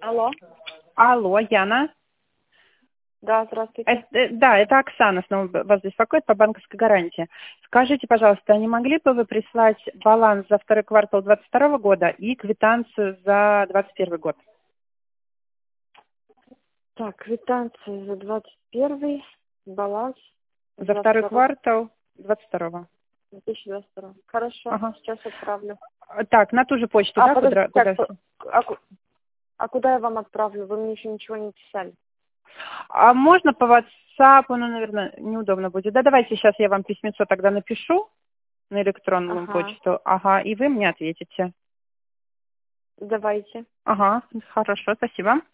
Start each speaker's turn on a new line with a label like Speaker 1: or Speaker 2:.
Speaker 1: Алло.
Speaker 2: Алло, Яна.
Speaker 1: Да, здравствуйте.
Speaker 2: Да, это Оксана снова вас беспокоит по банковской гарантии. Скажите, пожалуйста, не могли бы вы прислать баланс за второй квартал 2022 года и квитанцию за 2021 год?
Speaker 1: Так, квитанция за 21 баланс
Speaker 2: За второй
Speaker 1: 22
Speaker 2: квартал 2022.
Speaker 1: 2022. Хорошо,
Speaker 2: Ага.
Speaker 1: сейчас отправлю.
Speaker 2: Так, на ту же почту, да,
Speaker 1: Подождите,
Speaker 2: куда?
Speaker 1: куда я вам отправлю? Вы мне еще ничего не писали.
Speaker 2: А можно по WhatsApp, ну, наверное, неудобно будет. Да, давайте сейчас я вам письмецо тогда напишу на электронную
Speaker 1: Ага,
Speaker 2: почту. Ага, и вы мне ответите.
Speaker 1: давайте.
Speaker 2: Ага, хорошо, спасибо.